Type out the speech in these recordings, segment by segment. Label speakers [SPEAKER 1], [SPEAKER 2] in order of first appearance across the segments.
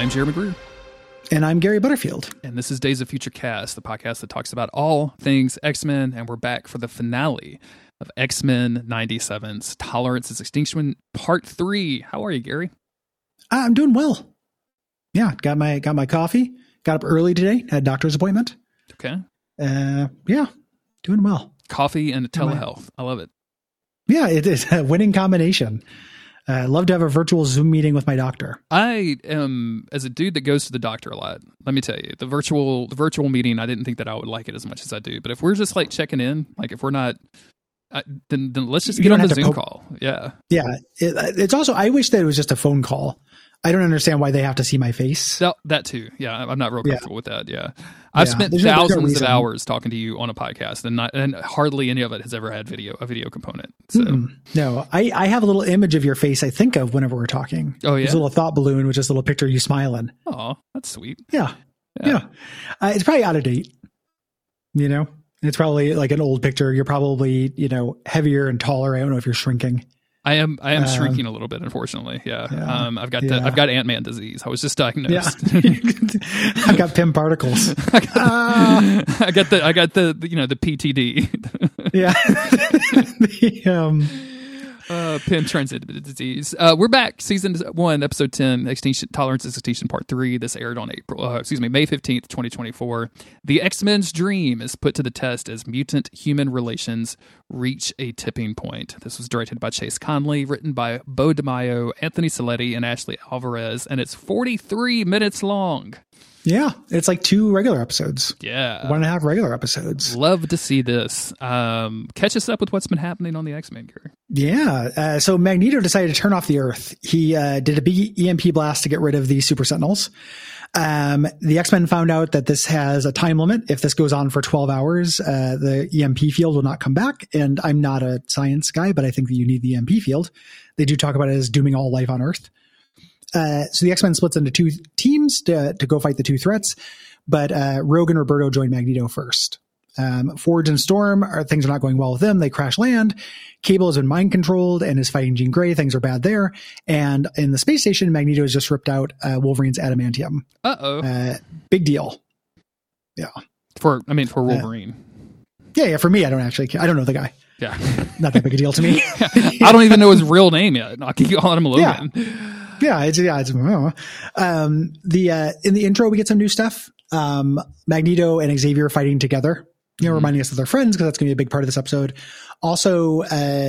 [SPEAKER 1] I'm Jeremy Greer.
[SPEAKER 2] And I'm Gary Butterfield.
[SPEAKER 1] And this is Days of Future Cast, the podcast that talks about all things X-Men. And we're back for the finale of X-Men 97's Tolerance is Extinction Part 3. How are you, Gary?
[SPEAKER 2] I'm doing well. Yeah, got my coffee. Got up early today. Had a doctor's appointment.
[SPEAKER 1] Okay.
[SPEAKER 2] Yeah, doing well.
[SPEAKER 1] Coffee and telehealth. I love it.
[SPEAKER 2] Yeah, it is a winning combination. Love to have a virtual Zoom meeting with my doctor.
[SPEAKER 1] I am, as a dude that goes to the doctor a lot, let me tell you, the virtual meeting, I didn't think that I would like it as much as I do. But if we're just like checking in, like if we're not, then let's just get on the Zoom call. Yeah.
[SPEAKER 2] Yeah. It's also, I wish that it was just a phone call. I don't understand why they have to see my face.
[SPEAKER 1] That too. Yeah. I'm not real comfortable with that. Yeah. I've spent thousands of hours talking to you on a podcast and hardly any of it has ever had a video component. So
[SPEAKER 2] no, I have a little image of your face I think of whenever we're talking.
[SPEAKER 1] Oh yeah.
[SPEAKER 2] There's a little thought balloon, which is a little picture of you smiling.
[SPEAKER 1] Oh, that's sweet.
[SPEAKER 2] Yeah. It's probably out of date. You know, it's probably like an old picture. You're probably, heavier and taller. I don't know if you're shrinking.
[SPEAKER 1] I am shrinking a little bit, unfortunately. Yeah. I've got Ant-Man disease. I was just diagnosed.
[SPEAKER 2] Yeah. I've got Pym particles.
[SPEAKER 1] I got the the PTD.
[SPEAKER 2] Yeah.
[SPEAKER 1] Pym transit disease. We're back. Season 1, episode 10, Tolerance is Extinction Part 3. This aired on May 15th, 2024. The X-Men's dream is put to the test as mutant-human relations reach a tipping point. This was directed by Chase Conley, written by Bo DiMaio, Anthony Saletti, and Ashley Alvarez, and it's 43 minutes long.
[SPEAKER 2] Yeah, it's like 2 regular episodes.
[SPEAKER 1] Yeah.
[SPEAKER 2] 1.5 regular episodes.
[SPEAKER 1] Love to see this. Catch us up with what's been happening on the X-Men, Gary.
[SPEAKER 2] Yeah. So Magneto decided to turn off the Earth. He did a big EMP blast to get rid of the Super Sentinels. The X-Men found out that this has a time limit. If this goes on for 12 hours, the EMP field will not come back. And I'm not a science guy, but I think that you need the EMP field. They do talk about it as dooming all life on Earth. So the X-Men splits into 2 teams to go fight the 2 threats, but Rogue and Roberto join Magneto first. Forge and Storm, things are not going well with them. They crash land. Cable has been mind controlled and is fighting Jean Grey. Things are bad there. And in the space station, Magneto has just ripped out Wolverine's adamantium. Big deal. Yeah.
[SPEAKER 1] For Wolverine.
[SPEAKER 2] Yeah. For me, I don't know the guy.
[SPEAKER 1] Yeah.
[SPEAKER 2] Not that big a deal to me.
[SPEAKER 1] I don't even know his real name yet. I keep calling him Logan.
[SPEAKER 2] Yeah. It's in the intro, we get some new stuff. Magneto and Xavier fighting together, reminding us that they're friends because that's going to be a big part of this episode. Also,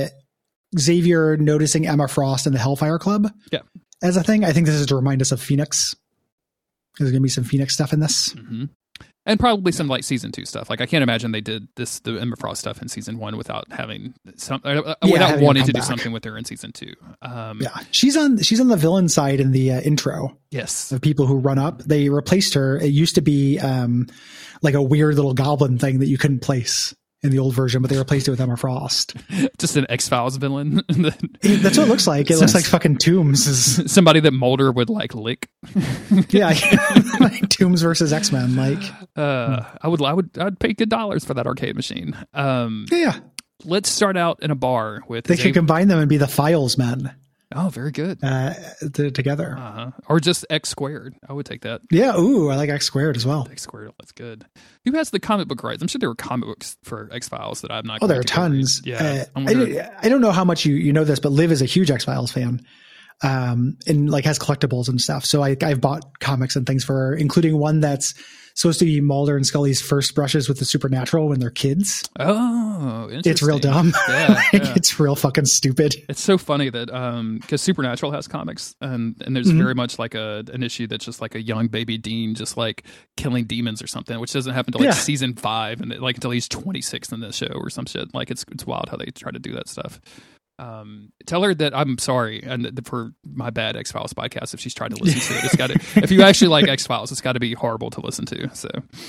[SPEAKER 2] Xavier noticing Emma Frost in the Hellfire Club as a thing. I think this is to remind us of Phoenix. There's going to be some Phoenix stuff in this.
[SPEAKER 1] Mm-hmm. And probably some like season 2 stuff. Like I can't imagine they did the Emma Frost stuff in season 1 without having without wanting to do something with her in season 2.
[SPEAKER 2] She's on the villain side in the intro.
[SPEAKER 1] Yes,
[SPEAKER 2] of people who run up. They replaced her. It used to be like a weird little goblin thing that you couldn't place in the old version, but they replaced it with Emma Frost.
[SPEAKER 1] Just an X-Files villain.
[SPEAKER 2] That's what it looks like. It looks like fucking Tooms.
[SPEAKER 1] Somebody that Mulder would like lick.
[SPEAKER 2] Yeah, like Tooms versus X-Men.
[SPEAKER 1] I'd pay good dollars for that arcade machine.
[SPEAKER 2] Yeah.
[SPEAKER 1] Let's start out in a bar with.
[SPEAKER 2] They could combine them and be the Files Men.
[SPEAKER 1] Oh, very good.
[SPEAKER 2] Together.
[SPEAKER 1] Or just X squared. I would take that.
[SPEAKER 2] Yeah. Ooh, I like X squared as well.
[SPEAKER 1] X squared. That's good. Who has the comic book rights? I'm sure there were comic books for X-Files that I'm not.
[SPEAKER 2] Oh, there are tons.
[SPEAKER 1] Yeah.
[SPEAKER 2] I don't know how much you know this, but Liv is a huge X-Files fan. And like has collectibles and stuff. So I've bought comics and things for her, including one that's supposed to be Mulder and Scully's first brushes with the supernatural when they're kids.
[SPEAKER 1] Oh, interesting.
[SPEAKER 2] It's real dumb.
[SPEAKER 1] Yeah.
[SPEAKER 2] It's real fucking stupid.
[SPEAKER 1] It's so funny that because Supernatural has comics and there's very much like an issue that's just like a young baby Dean just like killing demons or something, which doesn't happen until season 5 and like until he's 26 in the show or some shit. Like it's wild how they try to do that stuff. Tell her that I'm sorry and for my bad X-Files podcast if she's tried to listen to it. It's got to, if you actually like X-Files, it's got to be horrible to listen to. So,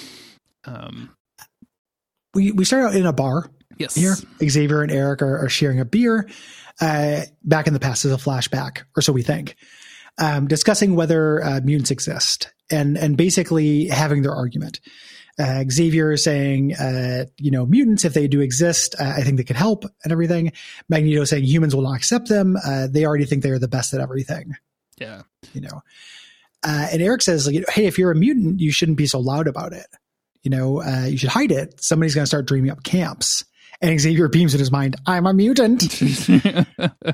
[SPEAKER 2] we start out in a bar.
[SPEAKER 1] Yes.
[SPEAKER 2] Here, Xavier and Eric are sharing a beer. Back in the past is a flashback, or so we think, discussing whether mutants exist and basically having their argument. Xavier is saying, mutants, if they do exist, I think they could help and everything. Magneto saying humans will not accept them. They already think they are the best at everything.
[SPEAKER 1] Yeah.
[SPEAKER 2] And Eric says, like, hey, if you're a mutant, you shouldn't be so loud about it. You should hide it. Somebody's going to start dreaming up camps. And Xavier beams in his mind, I'm a mutant. And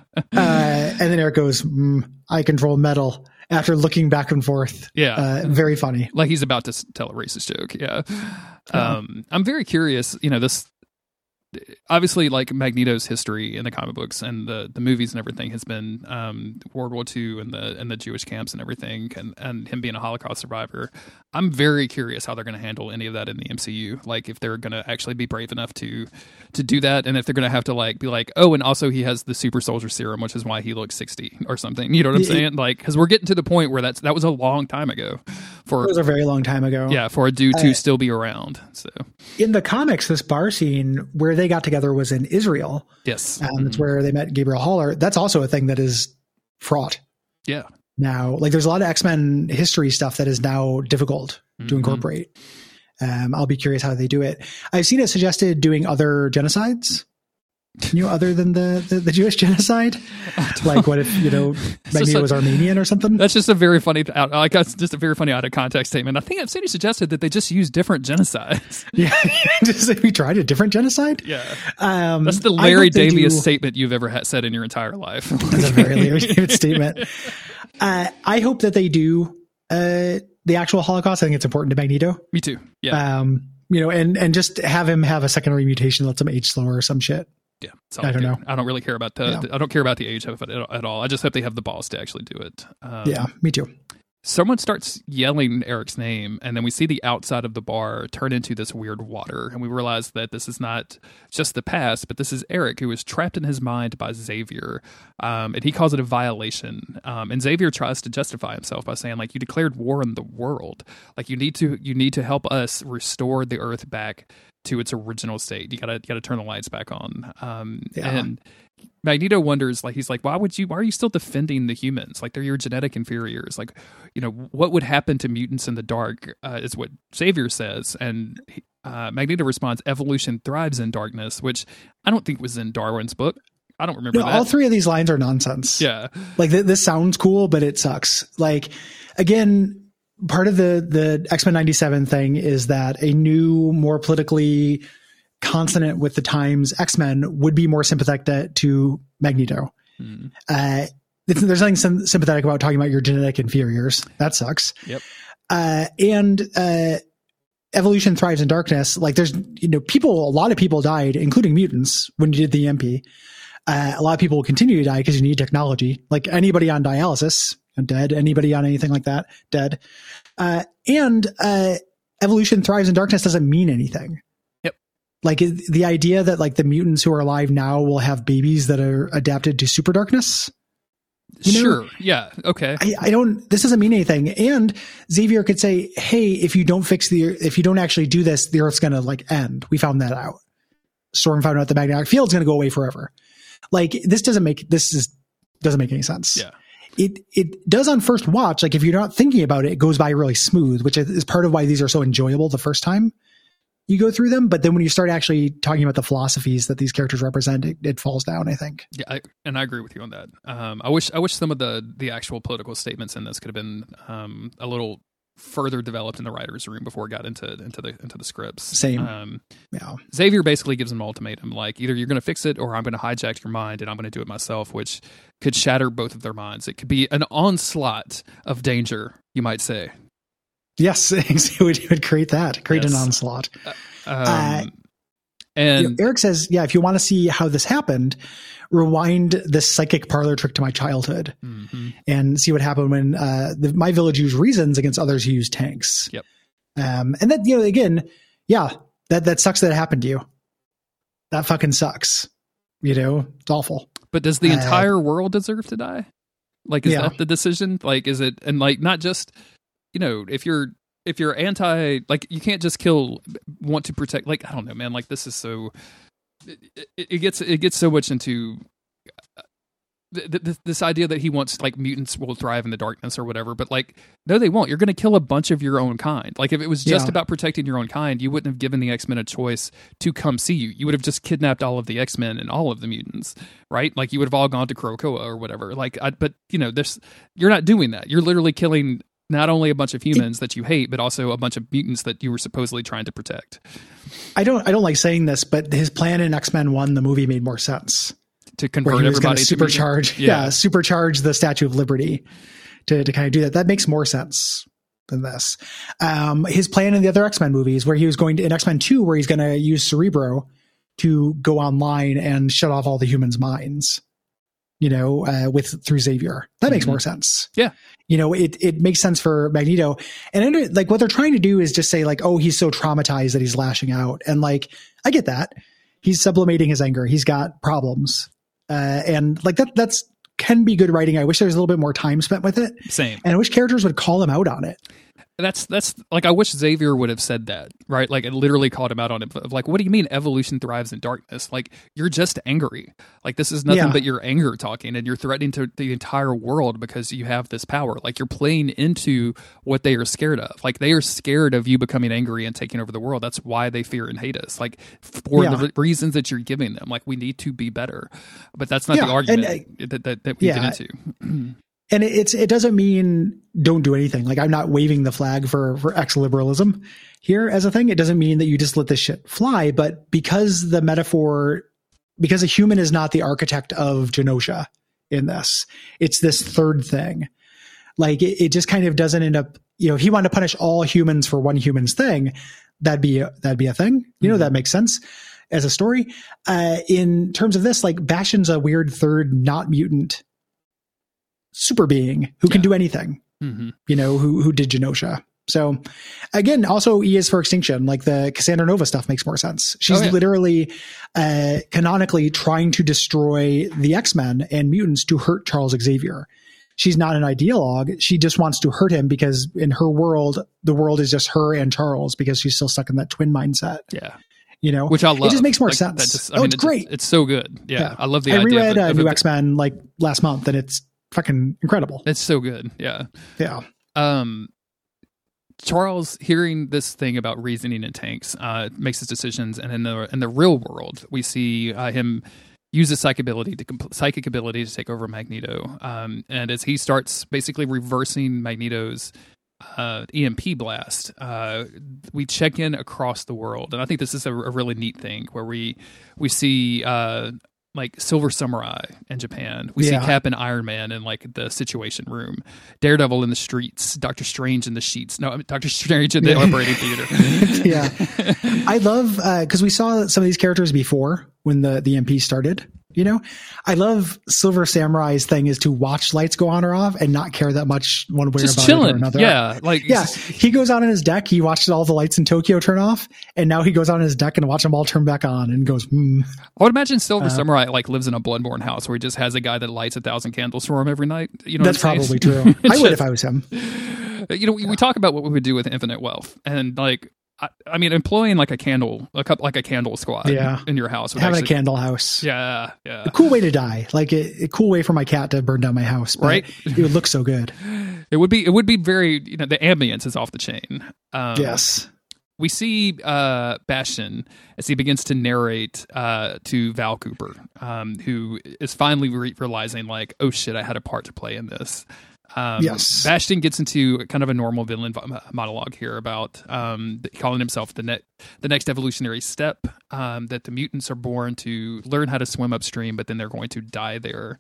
[SPEAKER 2] then Eric goes, I control metal, after looking back and forth.
[SPEAKER 1] Yeah.
[SPEAKER 2] Very funny.
[SPEAKER 1] Like he's about to tell a racist joke. Yeah. I'm very curious, this, obviously, like Magneto's history in the comic books and the movies and everything has been World War II and the Jewish camps and everything, and him being a Holocaust survivor. I'm very curious how they're going to handle any of that in the MCU. Like if they're going to actually be brave enough to do that, and if they're going to have to like be like, oh, and also he has the super soldier serum, which is why he looks 60 or something. You know what I'm saying? Like, because we're getting to the point where that was a long time ago.
[SPEAKER 2] It was a very long time ago.
[SPEAKER 1] Yeah, for a dude to still be around. So
[SPEAKER 2] in the comics, this bar scene where they got together was in Israel.
[SPEAKER 1] Yes.
[SPEAKER 2] It's where they met Gabriel Haller. That's also a thing that is fraught.
[SPEAKER 1] Yeah.
[SPEAKER 2] Now, like there's a lot of X-Men history stuff that is now difficult to incorporate. I'll be curious how they do it. I've seen it suggested doing other genocides, other than the Jewish genocide. Like what if, Magneto was Armenian or something?
[SPEAKER 1] That's just a very funny, that's just a very funny out of context statement. I think I've seen you suggested that they just use different genocides.
[SPEAKER 2] Yeah. Just like we tried a different genocide.
[SPEAKER 1] Yeah. That's the Larry Davies statement you've ever said in your entire life.
[SPEAKER 2] That's a very Larry Davies statement. I hope that they do the actual Holocaust. I think it's important to Magneto.
[SPEAKER 1] Me too. Yeah.
[SPEAKER 2] And just have him have a secondary mutation that lets him age slower or some shit.
[SPEAKER 1] Yeah,
[SPEAKER 2] I don't know.
[SPEAKER 1] I don't really care about I don't care about the age of it at all. I just hope they have the balls to actually do it.
[SPEAKER 2] Yeah, me too.
[SPEAKER 1] Someone starts yelling Eric's name, and then we see the outside of the bar turn into this weird water, and we realize that this is not just the past, but this is Eric, who is trapped in his mind by Xavier, and he calls it a violation. And Xavier tries to justify himself by saying, like, you declared war on the world. Like, you need to help us restore the Earth back to its original state. You gotta turn the lights back on. And Magneto wonders, like, he's like, why are you still defending the humans? Like, they're your genetic inferiors. Like, what would happen to mutants in the dark, is what Xavier says. And Magneto responds, evolution thrives in darkness, which I don't think was in Darwin's book. I don't remember that.
[SPEAKER 2] All three of these lines are nonsense.
[SPEAKER 1] Yeah.
[SPEAKER 2] Like, this sounds cool, but it sucks. Like, again, part of the X-Men 97 thing is that a new, more politically consonant with the times X-Men would be more sympathetic to Magneto. There's nothing sympathetic about talking about your genetic inferiors. That sucks.
[SPEAKER 1] Yep.
[SPEAKER 2] And evolution thrives in darkness. Like there's, a lot of people died, including mutants, when you did the EMP. A lot of people will continue to die because you need technology. Like anybody on dialysis, dead. Anybody on anything like that, dead. And evolution thrives in darkness doesn't mean anything. Like the idea that like the mutants who are alive now will have babies that are adapted to super darkness.
[SPEAKER 1] Sure. Yeah. Okay.
[SPEAKER 2] This doesn't mean anything. And Xavier could say, hey, if you don't actually do this, the Earth's going to like end. We found that out. Storm found out the magnetic field's going to go away forever. Like doesn't make any sense.
[SPEAKER 1] Yeah.
[SPEAKER 2] It does on first watch. Like if you're not thinking about it, it goes by really smooth, which is part of why these are so enjoyable the first time you go through them. But then when you start actually talking about the philosophies that these characters represent, it falls down, I think.
[SPEAKER 1] Yeah, and I agree with you on that. I wish some of the actual political statements in this could have been a little further developed in the writer's room before it got into the scripts.
[SPEAKER 2] Same. Yeah.
[SPEAKER 1] Xavier basically gives him an ultimatum, like either you're going to fix it or I'm going to hijack your mind and I'm going to do it myself, which could shatter both of their minds. It could be an onslaught of danger, you might say. Yes, it would create an onslaught.
[SPEAKER 2] And Eric says, yeah, if you want to see how this happened, rewind this psychic parlor trick to my childhood and see what happened when my village used reasons against others who used tanks.
[SPEAKER 1] Yep.
[SPEAKER 2] And that, again, yeah, that sucks that it happened to you. That fucking sucks. It's awful.
[SPEAKER 1] But does the entire world deserve to die? Like, is that the decision? Like, is it, and like, not just, if you're anti, like, you can't just want to protect, like, I don't know, man, like, this is so, it gets so much into this idea that he wants, like, mutants will thrive in the darkness or whatever, but like, no, they won't. You're going to kill a bunch of your own kind. Like, if it was just about protecting your own kind, you wouldn't have given the X-Men a choice to come see you. You would have just kidnapped all of the X-Men and all of the mutants, right? Like, you would have all gone to Krakoa or whatever. Like, but you're not doing that. You're literally killing Not only a bunch of humans that you hate, but also a bunch of mutants that you were supposedly trying to protect.
[SPEAKER 2] I don't like saying this, but his plan in X-Men 1, the movie, made more sense.
[SPEAKER 1] To convert everybody to
[SPEAKER 2] supercharge the Statue of Liberty to kind of do that. That makes more sense than this. His plan in the other X-Men movies, where he was going to, in X-Men 2, where he's going to use Cerebro to go online and shut off all the humans' minds, through Xavier. That makes more sense.
[SPEAKER 1] Yeah.
[SPEAKER 2] It makes sense for Magneto. And like what they're trying to do is just say like, oh, he's so traumatized that he's lashing out. And like, I get that. He's sublimating his anger. He's got problems. And like that's can be good writing. I wish there was a little bit more time spent with it.
[SPEAKER 1] Same.
[SPEAKER 2] And I wish characters would call him out on it.
[SPEAKER 1] That's like, I wish Xavier would have said that, right? Like, it literally called him out on it. Like, what do you mean evolution thrives in darkness? Like, you're just angry. Like, this is nothing but your anger talking, and you're threatening to the entire world because you have this power. Like, you're playing into what they are scared of. Like, they are scared of you becoming angry and taking over the world. That's why they fear and hate us. Like, for the reasons that you're giving them. Like, we need to be better. But that's not the argument that we get into.
[SPEAKER 2] And it doesn't mean don't do anything. Like, I'm not waving the flag for ex-liberalism here as a thing. It doesn't mean that you just let this shit fly. But because a human is not the architect of Genosha in this, it's this third thing. Like, it just kind of doesn't end up, if he wanted to punish all humans for one human's thing, that'd be a thing. That makes sense as a story. In terms of this, like, Bastion's a weird third not mutant super being who can do anything, who did Genosha. So again, also E is for extinction. Like, the Cassandra Nova stuff makes more sense. She's literally canonically trying to destroy the X-Men and mutants to hurt Charles Xavier. She's not an ideologue. She just wants to hurt him because in her world, the world is just her and Charles, because she's still stuck in that twin mindset.
[SPEAKER 1] Yeah.
[SPEAKER 2] Which I love. It just makes more sense.
[SPEAKER 1] It's great. It's so good. Yeah. I love the idea.
[SPEAKER 2] I reread New X-Men like last month, and it's fucking incredible.
[SPEAKER 1] It's so good. Yeah.
[SPEAKER 2] Yeah.
[SPEAKER 1] Charles, hearing this thing about reasoning in tanks, makes his decisions. And in the real world, we see him use his psychic ability to take over Magneto. And as he starts basically reversing Magneto's EMP blast, we check in across the world. And I think this is a really neat thing where we see like Silver Samurai in Japan. We see Cap and Iron Man in like the Situation Room, Daredevil in the streets, Doctor Strange in the sheets. No, Doctor Strange in the operating theater.
[SPEAKER 2] Yeah. I love, because we saw some of these characters before when the EMP started. I love Silver Samurai's thing is to watch lights go on or off and not care that much one way
[SPEAKER 1] just
[SPEAKER 2] about
[SPEAKER 1] chilling.
[SPEAKER 2] It or another.
[SPEAKER 1] Yeah.
[SPEAKER 2] He goes out on his deck. He watches all the lights in Tokyo turn off, and now he goes on his deck and watch them all turn back on and goes,
[SPEAKER 1] I would imagine Silver Samurai like lives in a Bloodborne house where he just has a guy that lights 1,000 candles for him every night.
[SPEAKER 2] That's probably true. I would if I was him.
[SPEAKER 1] We talk about what we would do with infinite wealth, and like, I mean, employing like a candle squad in your house.
[SPEAKER 2] Having a candle house.
[SPEAKER 1] Yeah.
[SPEAKER 2] A cool way to die. Like a cool way for my cat to burn down my house.
[SPEAKER 1] Right.
[SPEAKER 2] It would look so good.
[SPEAKER 1] It would be very, the ambience is off the chain.
[SPEAKER 2] Yes.
[SPEAKER 1] We see Bastion as he begins to narrate to Val Cooper, who is finally realizing like, oh shit, I had a part to play in this.
[SPEAKER 2] Yes.
[SPEAKER 1] Bastion gets into kind of a normal villain monologue here about calling himself the next evolutionary step, that the mutants are born to learn how to swim upstream, but then they're going to die there.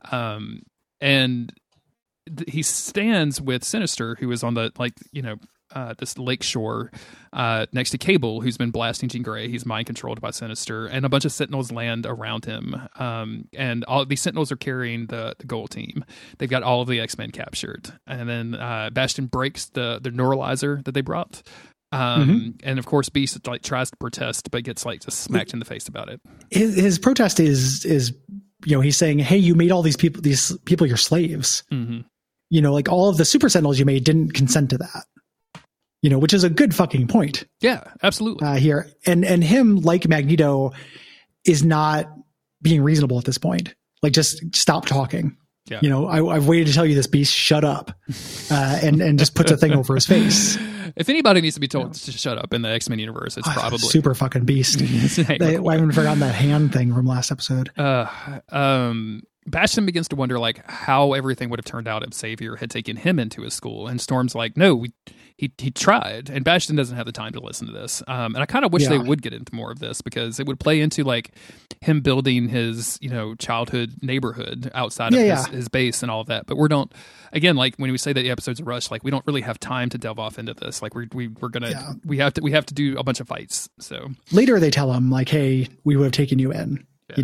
[SPEAKER 1] And he stands with Sinister, who is on the this lakeshore next to Cable, who's been blasting Jean Grey. He's mind controlled by Sinister, and a bunch of Sentinels land around him. And all these Sentinels are carrying the Goal Team. They've got all of the X-Men captured, and then Bastion breaks the neuralizer that they brought. And of course, Beast like tries to protest, but gets like just smacked in the face about it.
[SPEAKER 2] His protest is he's saying, "Hey, you made all these people your slaves. Like all of the Super Sentinels you made didn't consent to that." Which is a good fucking point.
[SPEAKER 1] Yeah, absolutely.
[SPEAKER 2] Here. And him, like Magneto, is not being reasonable at this point. Like, just stop talking.
[SPEAKER 1] Yeah.
[SPEAKER 2] I've waited to tell you this, Beast, shut up. And just puts a thing over his face.
[SPEAKER 1] If anybody needs to be told to shut up in the X-Men universe, it's probably
[SPEAKER 2] super fucking Beast. I haven't forgotten that hand thing from last episode.
[SPEAKER 1] Bastion begins to wonder like how everything would have turned out if Xavier had taken him into his school. And Storm's like, no, he tried. And Bastion doesn't have the time to listen to this. And I kind of wish they would get into more of this, because it would play into like him building his, childhood neighborhood outside of his base and all of that. But again, like when we say that the episodes are rushed, like we don't really have time to delve off into this. Like we're gonna we have to do a bunch of fights. So
[SPEAKER 2] later they tell him like, hey, we would have taken you in.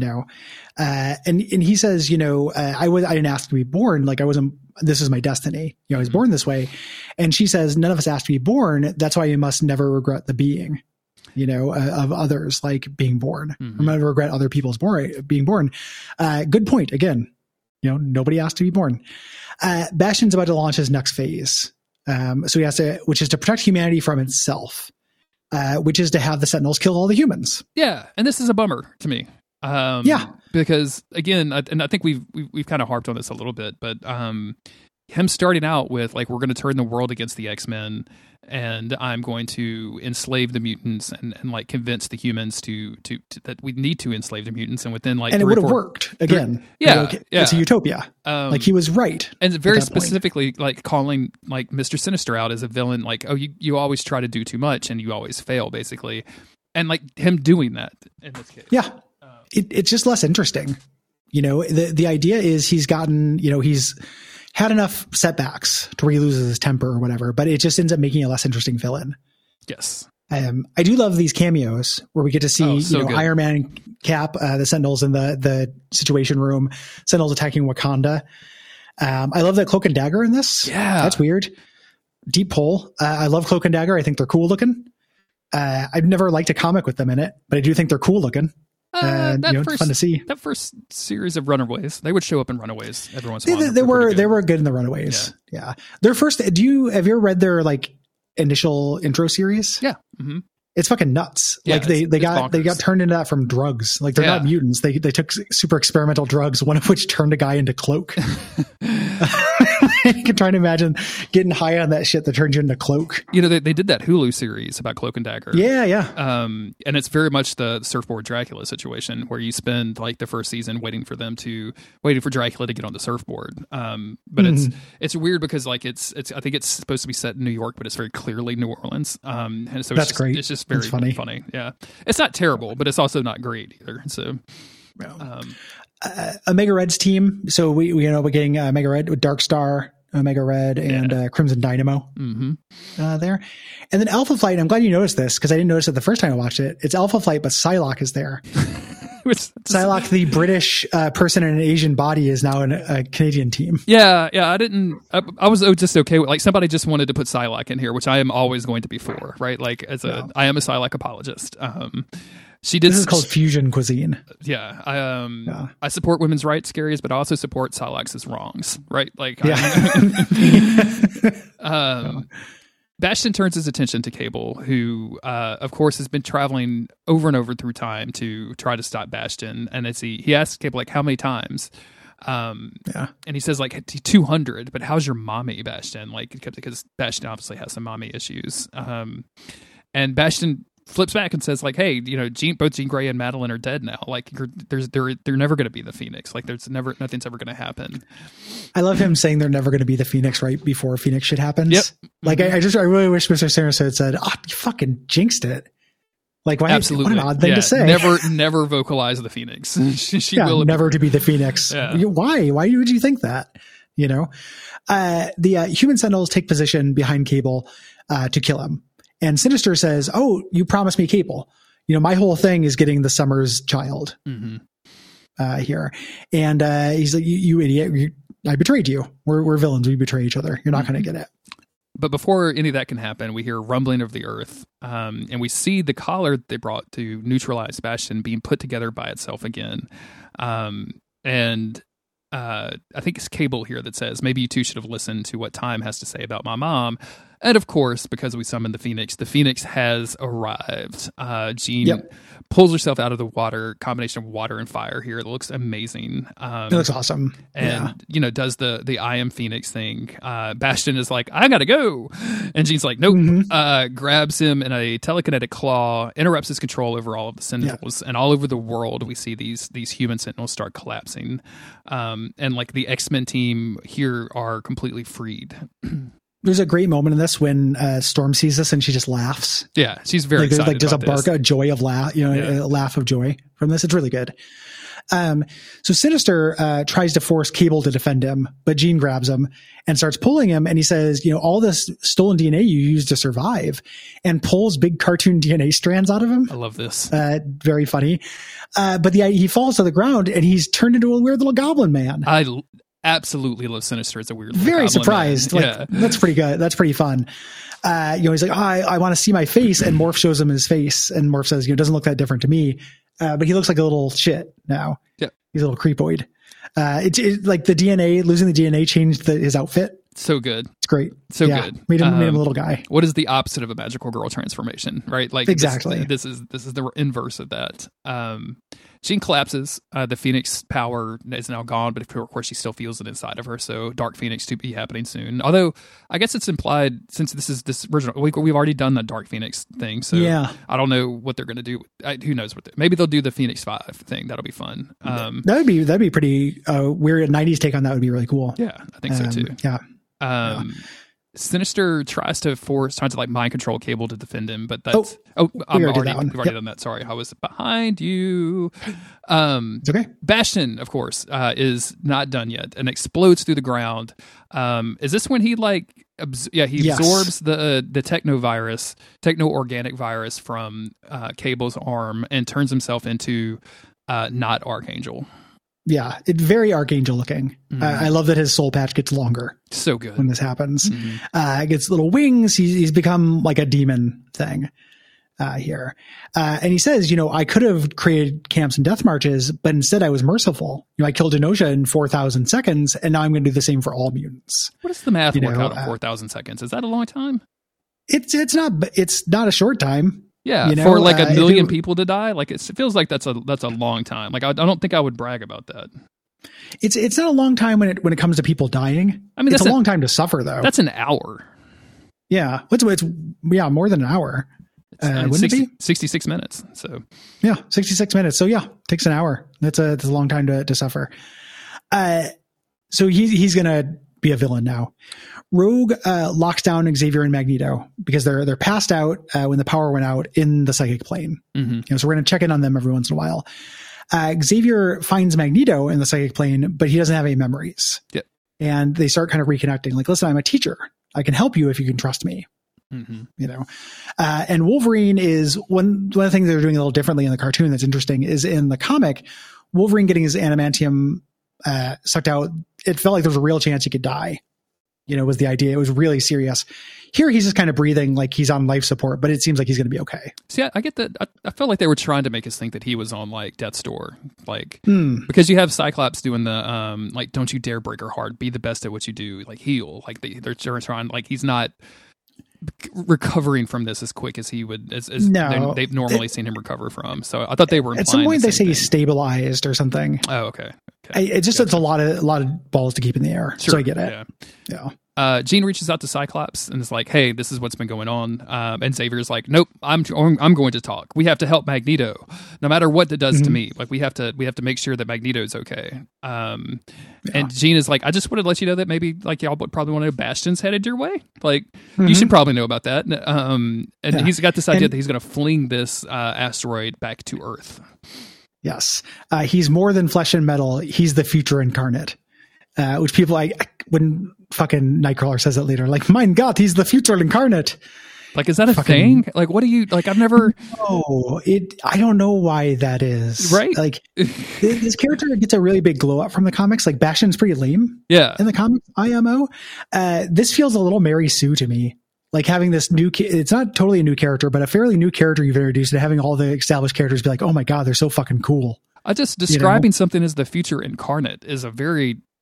[SPEAKER 2] And he says, I didn't ask to be born. Like this is my destiny. I was born this way. And she says, none of us asked to be born. That's why you must never regret the being, of others, like being born. Mm-hmm. Never regret other people's being born. Good point. Again, nobody asked to be born. Bastion's about to launch his next phase. So he has to, which is to protect humanity from itself, which is to have the Sentinels kill all the humans.
[SPEAKER 1] Yeah. And this is a bummer to me. Because again, and I think we've kind of harped on this a little bit, but him starting out with like, we're going to turn the world against the X-Men, and I'm going to enslave the mutants and like convince the humans to that we need to enslave the mutants, and within like,
[SPEAKER 2] and it would have worked again. It's a utopia. Like he was right,
[SPEAKER 1] and very specifically like calling like Mr. Sinister out as a villain. Like, oh, you always try to do too much and you always fail, basically, and like him doing that in this case.
[SPEAKER 2] Yeah. It's just less interesting. The idea is he's gotten, he's had enough setbacks to where he loses his temper or whatever, but it just ends up making a less interesting villain.
[SPEAKER 1] Yes.
[SPEAKER 2] I do love these cameos where we get to see, Iron Man, Cap, the Sentinels in the Situation Room, Sentinels attacking Wakanda. I love that Cloak and Dagger in this.
[SPEAKER 1] Yeah.
[SPEAKER 2] That's weird. Deep pull. I love Cloak and Dagger. I think they're cool looking. I've never liked a comic with them in it, but I do think they're cool looking. It's fun to see.
[SPEAKER 1] That first series of Runaways, they would show up in Runaways every once in a while.
[SPEAKER 2] They were good in the Runaways. Yeah. Their first. Have you ever read their like initial intro series?
[SPEAKER 1] Yeah. Mm-hmm.
[SPEAKER 2] It's fucking nuts. Yeah, like they got turned into that from drugs. Like they're not mutants. They took super experimental drugs, one of which turned a guy into Cloak. You can try to imagine getting high on that shit that turns you into Cloak.
[SPEAKER 1] They did that Hulu series about Cloak and Dagger.
[SPEAKER 2] Yeah.
[SPEAKER 1] And it's very much the Surfboard Dracula situation, where you spend like the first season waiting for Dracula to get on the surfboard. But it's weird because like it's I think it's supposed to be set in New York, but it's very clearly New Orleans. And so
[SPEAKER 2] great.
[SPEAKER 1] It's just very funny. Yeah. It's not terrible, but it's also not great either. So
[SPEAKER 2] Omega Red's team. So we're getting Omega Red with Dark Star, Omega Red, and Crimson Dynamo there. And then Alpha Flight, I'm glad you noticed this because I didn't notice it the first time I watched it. It's Alpha Flight, but Psylocke is there. Psylocke, the British person in an Asian body, is now in a Canadian team.
[SPEAKER 1] Yeah. I was just okay with, like, somebody just wanted to put Psylocke in here, which I am always going to be for, right? Like, I am a Psylocke apologist.
[SPEAKER 2] This is called fusion cuisine.
[SPEAKER 1] Yeah. I support women's rights, Scaries, but I also support Psylocke's wrongs, right? Like, Bastion turns his attention to Cable, who, of course, has been traveling over and over through time to try to stop Bastion. And he asks Cable, like, how many times? And he says, like, 200. But how's your mommy, Bastion? Like, because Bastion obviously has some mommy issues. And Bastion flips back and says, like, hey, both Jean Grey and Madeline are dead now. Like, they're never going to be the Phoenix. Like, nothing's ever going to happen.
[SPEAKER 2] I love him saying they're never going to be the Phoenix right before Phoenix shit happens.
[SPEAKER 1] Yep.
[SPEAKER 2] Like, I really wish Mr. Saracen had said, "Oh, you fucking jinxed it." Like, why?
[SPEAKER 1] Absolutely.
[SPEAKER 2] What an odd thing to say.
[SPEAKER 1] Never vocalize the Phoenix. she will
[SPEAKER 2] never to be the Phoenix.
[SPEAKER 1] Yeah.
[SPEAKER 2] Why? Why would you think that? The human Sentinels take position behind Cable to kill him. And Sinister says, "Oh, you promised me Cable. My whole thing is getting the Summers child here." And he's like, "You idiot! I betrayed you. We're villains. We betray each other. You're not going to get it."
[SPEAKER 1] But before any of that can happen, we hear rumbling of the earth, and we see the collar they brought to neutralize Bastion being put together by itself again. And I think it's Cable here that says, maybe you two should have listened to what Time has to say about my mom. And of course, because we summoned the Phoenix has arrived. Jean pulls herself out of the water, combination of water and fire here. It looks amazing.
[SPEAKER 2] It looks awesome.
[SPEAKER 1] And, does the I am Phoenix thing. Bastion is like, I gotta go. And Jean's like, nope. Grabs him in a telekinetic claw, interrupts his control over all of the Sentinels. And all over the world, we see these human Sentinels start collapsing. And like the X-Men team here are completely freed.
[SPEAKER 2] There's a great moment in this when Storm sees this and she just laughs.
[SPEAKER 1] Yeah, she's very excited.
[SPEAKER 2] Like just a bark, a joy of laugh, a laugh of joy from this. It's really good. So Sinister tries to force Cable to defend him, but Jean grabs him and starts pulling him. And he says, all this stolen DNA you used to survive, and pulls big cartoon DNA strands out of him.
[SPEAKER 1] I love this.
[SPEAKER 2] Very funny. But he falls to the ground and he's turned into a weird little goblin man.
[SPEAKER 1] I absolutely love Sinister as a weird
[SPEAKER 2] very surprised man. That's pretty good. That's pretty fun. He's like, I want to see my face, and Morph shows him his face, and Morph says, it doesn't look that different to me, but he looks like a little shit now. He's a little creepoid. It's like the DNA, losing the DNA changed his outfit.
[SPEAKER 1] So good.
[SPEAKER 2] It's great.
[SPEAKER 1] So good.
[SPEAKER 2] Made him a little guy.
[SPEAKER 1] What is the opposite of a magical girl transformation, right? Like
[SPEAKER 2] exactly.
[SPEAKER 1] This is the inverse of that. Jean collapses. The Phoenix power is now gone, but of course she still feels it inside of her. So Dark Phoenix to be happening soon. Although I guess it's implied, since this is this original, we've already done the Dark Phoenix thing. So I don't know what they're going to do. Who knows maybe they'll do the Phoenix 5 thing. That'll be fun.
[SPEAKER 2] That'd be pretty weird. 90s take on that would be really cool.
[SPEAKER 1] Yeah, I think so too.
[SPEAKER 2] Yeah.
[SPEAKER 1] Sinister tries to like mind control Cable to defend him, but that's
[SPEAKER 2] we've already
[SPEAKER 1] done that. Sorry, I was behind you.
[SPEAKER 2] It's okay.
[SPEAKER 1] Bastion, of course, is not done yet and explodes through the ground. Is this when he absorbs the techno-organic virus from Cable's arm and turns himself into not Archangel?
[SPEAKER 2] Yeah, it's very Archangel looking. I love that his soul patch gets longer.
[SPEAKER 1] So good
[SPEAKER 2] when this happens. It gets little wings. He's become like a demon thing here. And he says, I could have created camps and death marches, but instead I was merciful. I killed Genosha in 4,000 seconds, and now I'm going to do the same for all mutants.
[SPEAKER 1] What does the math work out in 4,000 seconds? Is that a long time?
[SPEAKER 2] It's not a short time.
[SPEAKER 1] Yeah, for like a million people to die, like it feels like that's a long time. Like I don't think I would brag about that.
[SPEAKER 2] It's not a long time when it comes to people dying. I mean, it's a long time to suffer though.
[SPEAKER 1] That's an hour.
[SPEAKER 2] Yeah, it's more than an hour. Wouldn't it be
[SPEAKER 1] 66 minutes? So
[SPEAKER 2] yeah, 66 minutes. So yeah, takes an hour. It's a long time to suffer. So he's gonna be a villain now. Rogue locks down Xavier and Magneto because they're passed out when the power went out in the psychic plane. So we're going to check in on them every once in a while. Xavier finds Magneto in the psychic plane, but he doesn't have any memories.
[SPEAKER 1] Yep.
[SPEAKER 2] And they start kind of reconnecting. Like, listen, I'm a teacher. I can help you if you can trust me. And Wolverine is one of the things they're doing a little differently in the cartoon that's interesting is in the comic, Wolverine getting his adamantium sucked out. It felt like there was a real chance he could die. Was the idea. It was really serious. Here, he's just kind of breathing like he's on life support, but it seems like he's going to be okay.
[SPEAKER 1] See, I get that. I felt like they were trying to make us think that he was on like death's door, like because you have Cyclops doing the like, don't you dare break her heart, be the best at what you do, like heal. Like they're trying, like he's not recovering from this as quick as he would as they've normally seen him recover from. So I thought they were
[SPEAKER 2] at some point they say he's stabilized or something.
[SPEAKER 1] Oh, okay.
[SPEAKER 2] It's a lot of balls to keep in the air. Sure. So I get it. Yeah.
[SPEAKER 1] Jean reaches out to Cyclops and is like, "Hey, this is what's been going on." And Xavier's like, "Nope, I'm going to talk. We have to help Magneto, no matter what it does to me. Like we have to make sure that Magneto's okay." And Jean is like, "I just wanted to let you know that maybe like y'all would probably want to know Bastion's headed your way. Like you should probably know about that." And he's got this idea that he's going to fling this asteroid back to Earth.
[SPEAKER 2] Yes, he's more than flesh and metal. He's the future incarnate. Which people when fucking Nightcrawler says it later, like, mein Gott, he's the future incarnate.
[SPEAKER 1] Like, is that a thing? Like, what do you like? I've never.
[SPEAKER 2] No, I don't know why that is.
[SPEAKER 1] Right.
[SPEAKER 2] Like, this character gets a really big glow up from the comics. Like, Bastion's pretty lame.
[SPEAKER 1] Yeah.
[SPEAKER 2] In the comics, IMO. This feels a little Mary Sue to me. Like having this new, it's not totally a new character, but a fairly new character you've introduced, and having all the established characters be like, oh my God, they're so fucking cool.
[SPEAKER 1] Describing something as the future incarnate is a very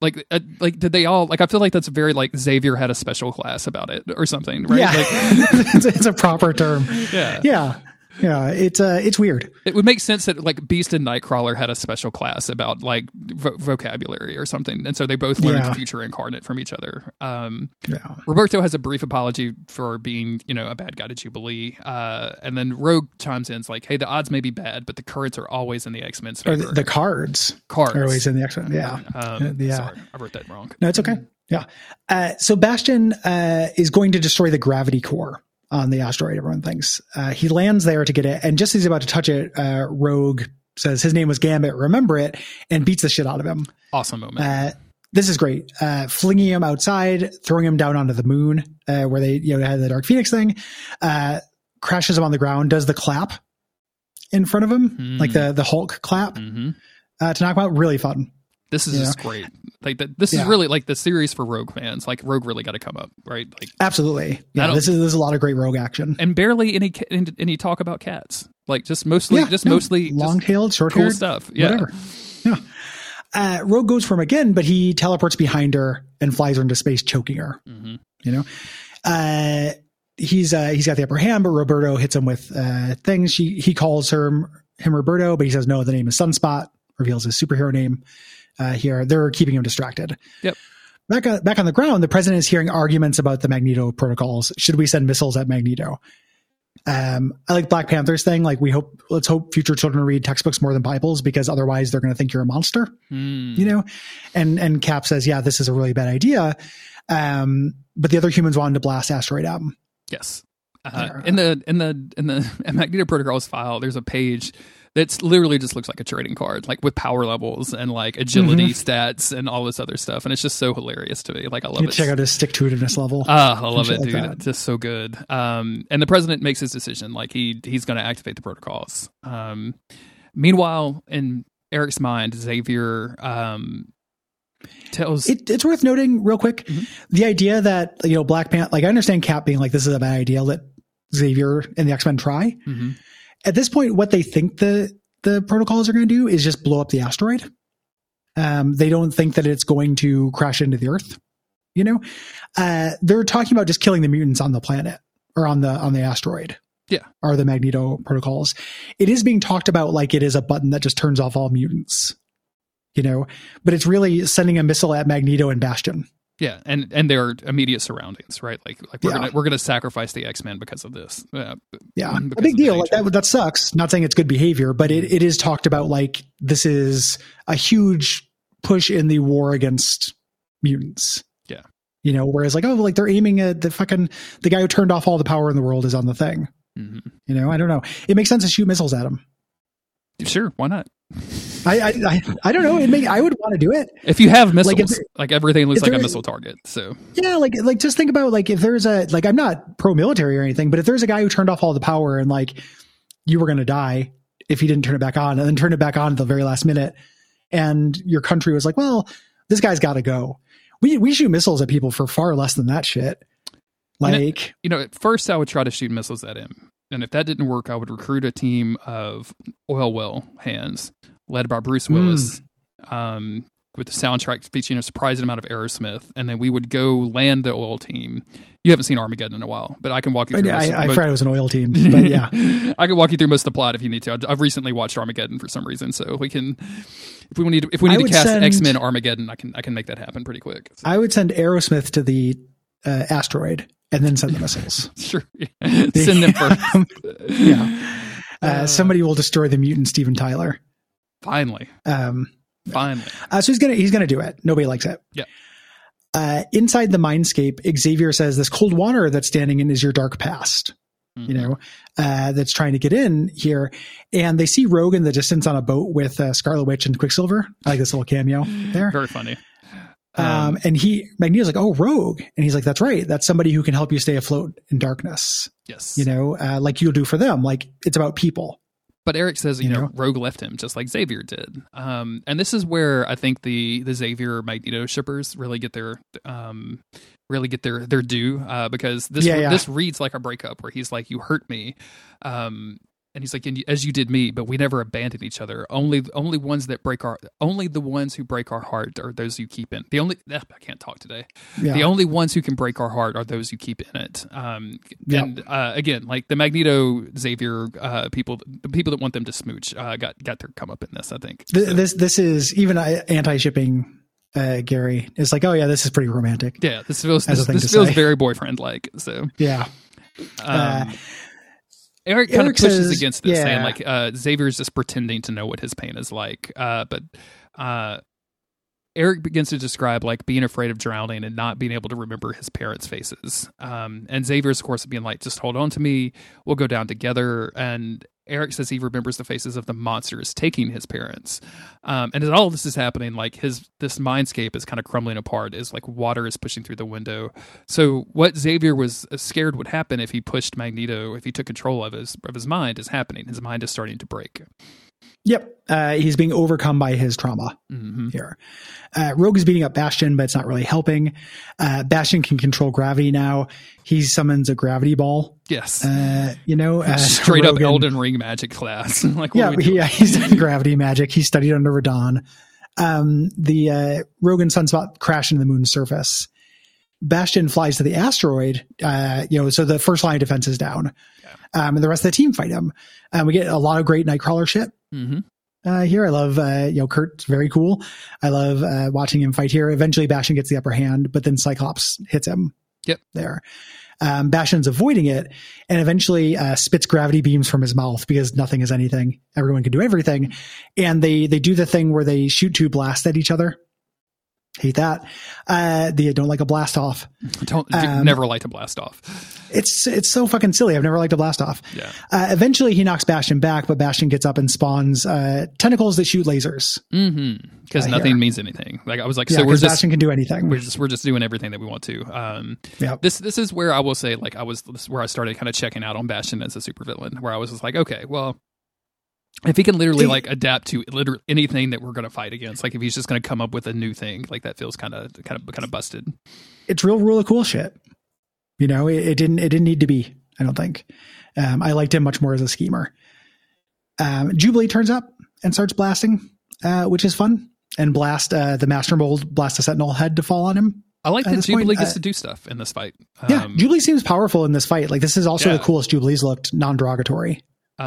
[SPEAKER 1] Like did they all, like, I feel like that's very, like, Xavier had a special class about it or something, right?
[SPEAKER 2] Yeah.
[SPEAKER 1] Like,
[SPEAKER 2] it's a proper term.
[SPEAKER 1] Yeah.
[SPEAKER 2] Yeah, it's weird.
[SPEAKER 1] It would make sense that, like, Beast and Nightcrawler had a special class about, like, vocabulary or something, and so they both learned Future Incarnate from each other. Roberto has a brief apology for being, a bad guy to Jubilee, and then Rogue chimes in, like, "Hey, the odds may be bad, but the cards are always in the X-Men's favor."
[SPEAKER 2] Or the cards are always in the X-Men. Yeah,
[SPEAKER 1] Sorry, I wrote that wrong.
[SPEAKER 2] No, it's okay. Yeah. So Bastion is going to destroy the gravity core on the asteroid, everyone thinks. He lands there to get it, and just as he's about to touch it, Rogue says his name was Gambit, remember it, and beats the shit out of him.
[SPEAKER 1] Awesome moment.
[SPEAKER 2] This is great. Flinging him outside, throwing him down onto the moon, where they had the Dark Phoenix thing, crashes him on the ground, does the clap in front of him, like the Hulk clap, to knock him out. Really fun.
[SPEAKER 1] This is just great. Like this is really like the series for Rogue fans. Like Rogue really got to come up, right? Like
[SPEAKER 2] absolutely. Yeah, there's a lot of great Rogue action,
[SPEAKER 1] and barely any talk about cats. Like mostly
[SPEAKER 2] long-tailed, short-haired
[SPEAKER 1] cool stuff. Yeah.
[SPEAKER 2] Whatever. Yeah. Rogue goes for him again, but he teleports behind her and flies her into space, choking her. He's got the upper hand, but Roberto hits him with things. He calls him Roberto, but he says no. The name is Sunspot. Reveals his superhero name. Here, they're keeping him distracted.
[SPEAKER 1] Yep.
[SPEAKER 2] Back on the ground, the president is hearing arguments about the Magneto protocols. Should we send missiles at Magneto? I like Black Panther's thing. Like let's hope future children read textbooks more than Bibles, because otherwise they're going to think you're a monster. And Cap says, yeah, this is a really bad idea. But the other humans wanted to blast asteroid at him.
[SPEAKER 1] Yes. In the Magneto protocols file, there's a page that's literally just looks like a trading card, like with power levels and like agility stats and all this other stuff. And it's just so hilarious to me. Like I love it.
[SPEAKER 2] Check out his stick-to-itiveness level.
[SPEAKER 1] I love it, dude. It's just so good. And the president makes his decision. Like he's going to activate the protocols. Meanwhile, in Eric's mind, Xavier tells...
[SPEAKER 2] It's worth noting real quick, the idea that, Black Panther, like I understand Cap being like, this is a bad idea, let Xavier and the X-Men try. At this point, what they think the protocols are going to do is just blow up the asteroid. They don't think that it's going to crash into the Earth. They're talking about just killing the mutants on the planet or on the asteroid.
[SPEAKER 1] Yeah,
[SPEAKER 2] are the Magneto protocols. It is being talked about like it is a button that just turns off all mutants. But it's really sending a missile at Magneto and Bastion.
[SPEAKER 1] Yeah, and their immediate surroundings, right? Like we're gonna sacrifice the X-Men because of this.
[SPEAKER 2] A big deal. Like that sucks. Not saying it's good behavior, but it is talked about like this is a huge push in the war against mutants.
[SPEAKER 1] Yeah,
[SPEAKER 2] whereas like they're aiming at the guy who turned off all the power in the world is on the thing. I don't know. It makes sense to shoot missiles at him.
[SPEAKER 1] Sure, why not?
[SPEAKER 2] I don't know. I would want to do it
[SPEAKER 1] if you have missiles. Like everything looks like a missile target. So
[SPEAKER 2] yeah, like just think about like if there's I'm not pro-military or anything, but if there's a guy who turned off all the power and like you were going to die if he didn't turn it back on, and then turn it back on at the very last minute, and your country was like, well, this guy's got to go. We shoot missiles at people for far less than that shit. Like
[SPEAKER 1] at first I would try to shoot missiles at him. And if that didn't work, I would recruit a team of oil well hands led by Bruce Willis, with the soundtrack featuring a surprising amount of Aerosmith. And then we would go land the oil team. You haven't seen Armageddon in a while, but I can walk you through.
[SPEAKER 2] I forgot it was an oil team, but yeah.
[SPEAKER 1] I can walk you through most of the plot if you need to. I've recently watched Armageddon for some reason, so we can. If we need to cast X-Men Armageddon, I can make that happen pretty quick. So.
[SPEAKER 2] I would send Aerosmith to the asteroid. And then send the missiles.
[SPEAKER 1] Sure. Send them first.
[SPEAKER 2] Somebody will destroy the mutant Steven Tyler.
[SPEAKER 1] Finally. Finally.
[SPEAKER 2] So he's gonna do it. Nobody likes it.
[SPEAKER 1] Yeah.
[SPEAKER 2] Inside the mindscape, Xavier says this cold water that's standing in is your dark past. That's trying to get in here. And they see Rogue in the distance on a boat with Scarlet Witch and Quicksilver. I like this little cameo there.
[SPEAKER 1] Very funny.
[SPEAKER 2] And Magneto's like, oh, Rogue. And he's like, that's right. That's somebody who can help you stay afloat in darkness.
[SPEAKER 1] Yes.
[SPEAKER 2] Like you'll do for them. Like it's about people.
[SPEAKER 1] But Eric says, Rogue left him just like Xavier did. And this is where I think the Xavier Magneto shippers really get their due, because this reads like a breakup where he's like, you hurt me. and he's like, as you did me, but we never abandoned each other. Only the ones who break our heart are those you keep in. I can't talk today. Yeah. The only ones who can break our heart are those you keep in it. And again, like the Magneto Xavier people, the people that want them to smooch got their come up in this. I think
[SPEAKER 2] this is even anti-shipping. Gary is like, oh yeah, this is pretty romantic.
[SPEAKER 1] Yeah, this feels very boyfriend like. So
[SPEAKER 2] yeah.
[SPEAKER 1] Eric kind of pushes against this, saying like Xavier's just pretending to know what his pain is like. But Eric begins to describe like being afraid of drowning and not being able to remember his parents' faces. And Xavier's, of course, being like, just hold on to me. We'll go down together. And Eric says he remembers the faces of the monsters taking his parents. And as all of this is happening, like this mindscape is kind of crumbling apart as like water is pushing through the window. So what Xavier was scared would happen if he pushed Magneto, if he took control of his mind, is happening. His mind is starting to break.
[SPEAKER 2] Yep. He's being overcome by his trauma here. Rogue is beating up Bastion, but it's not really helping. Bastion can control gravity now. He summons a gravity ball.
[SPEAKER 1] Yes.
[SPEAKER 2] Straight
[SPEAKER 1] up Elden Ring magic class. Like,
[SPEAKER 2] he's done gravity magic. He studied under Radon. The Rogue and Sunspot crash into the moon's surface. Bastion flies to the asteroid, so the first line of defense is down. Yeah. And the rest of the team fight him. We get a lot of great Nightcrawler shit. Here. I love, Kurt's very cool. I love watching him fight here. Eventually Bastion gets the upper hand, but then Cyclops hits him.
[SPEAKER 1] Yep.
[SPEAKER 2] There. Bastion's avoiding it and eventually spits gravity beams from his mouth because nothing is anything. Everyone can do everything. And they do the thing where they shoot two blasts at each other. Hate that. Don't like a blast off.
[SPEAKER 1] Never liked a blast off.
[SPEAKER 2] It's so fucking silly. I've never liked a blast off.
[SPEAKER 1] Yeah.
[SPEAKER 2] Eventually he knocks Bastion back, but Bastion gets up and spawns tentacles that shoot lasers.
[SPEAKER 1] Because nothing means anything. Like I was like,
[SPEAKER 2] so Bastion can do anything.
[SPEAKER 1] We're just doing everything that we want to. This is where I will say, like this is where I started kind of checking out on Bastion as a supervillain, where I was just like, okay, well, if he can literally like adapt to literally anything that we're going to fight against, like if he's just going to come up with a new thing, like that feels kind of busted.
[SPEAKER 2] It's real rule of cool shit. It didn't need to be, I don't think. I liked him much more as a schemer. Jubilee turns up and starts blasting, which is fun. And the Master Mold blast a Sentinel head to fall on him.
[SPEAKER 1] I like that Jubilee gets to do stuff in this fight.
[SPEAKER 2] Jubilee seems powerful in this fight. Like this is also the coolest Jubilee's looked, non-derogatory.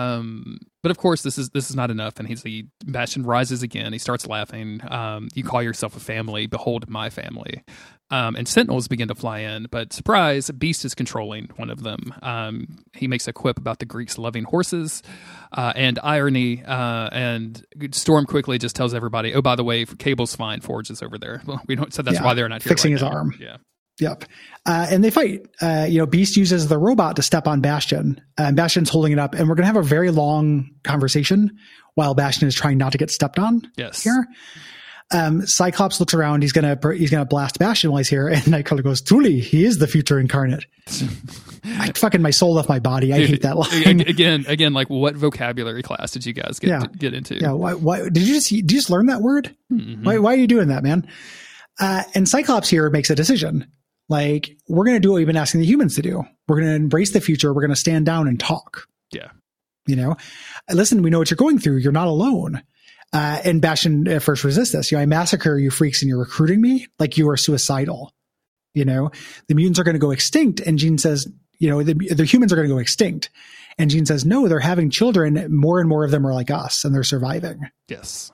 [SPEAKER 1] But of course this is not enough. And Bastion rises again. He starts laughing. You call yourself a family. Behold my family. And Sentinels begin to fly in, but surprise, Beast is controlling one of them. He makes a quip about the Greeks loving horses, and irony, and Storm quickly just tells everybody, oh, by the way, Cable's fine. Forge is over there. Well, we don't, so that's why they're not here
[SPEAKER 2] fixing
[SPEAKER 1] right
[SPEAKER 2] his
[SPEAKER 1] now.
[SPEAKER 2] arm.
[SPEAKER 1] Yeah.
[SPEAKER 2] Yep. And they fight. Beast uses the robot to step on Bastion. Bastion's holding it up, and we're going to have a very long conversation while Bastion is trying not to get stepped on.
[SPEAKER 1] Yes.
[SPEAKER 2] Here. Cyclops looks around. He's gonna blast Bastion while he's here, and Nightcrawler goes, "Truly, he is the future incarnate." My soul left my body. I hate that line.
[SPEAKER 1] Again, like what vocabulary class did you guys get into?
[SPEAKER 2] Yeah. Why did you just learn that word?
[SPEAKER 1] Mm-hmm.
[SPEAKER 2] Why are you doing that, man? And Cyclops here makes a decision. Like, we're going to do what we've been asking the humans to do. We're going to embrace the future. We're going to stand down and talk.
[SPEAKER 1] Yeah.
[SPEAKER 2] Listen, we know what you're going through. You're not alone. And Bastion at first resists this. I massacre you freaks and you're recruiting me like you are suicidal. The mutants are going to go extinct. And Jean says, the humans are going to go extinct. And Jean says, no, they're having children. More and more of them are like us and they're surviving.
[SPEAKER 1] Yes.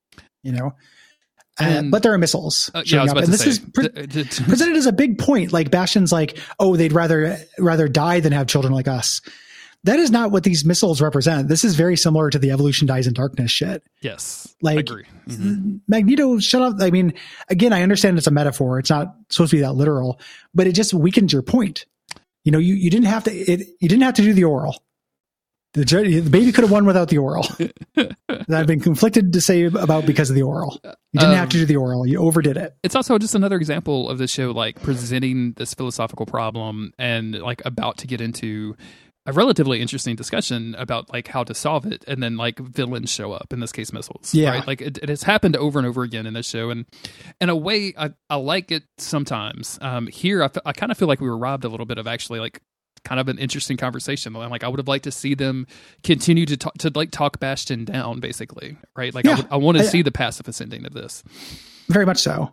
[SPEAKER 2] But there are missiles showing up. And this is presented as a big point. Like Bastion's like, oh, they'd rather die than have children like us. That is not what these missiles represent. This is very similar to the evolution dies in darkness shit.
[SPEAKER 1] Yes.
[SPEAKER 2] Like, I agree. Mm-hmm. Magneto, shut up. I mean, again, I understand it's a metaphor. It's not supposed to be that literal, but it just weakens your point. You didn't have to do the oral. The baby could have won without the oral. That I've been conflicted to say about because of the oral. You didn't have to do the oral. You overdid it.
[SPEAKER 1] It's also just another example of the show, like presenting this philosophical problem and like about to get into a relatively interesting discussion about like how to solve it, and then like villains show up, in this case missiles.
[SPEAKER 2] Yeah.
[SPEAKER 1] Right? Like it has happened over and over again in this show, and in a way I like it sometimes. Here I kind of feel like we were robbed a little bit of actually like kind of an interesting conversation. Like I would have liked to see them continue to talk Bastion down, basically, right? Like I want to see the pacifist ending of this.
[SPEAKER 2] Very much so.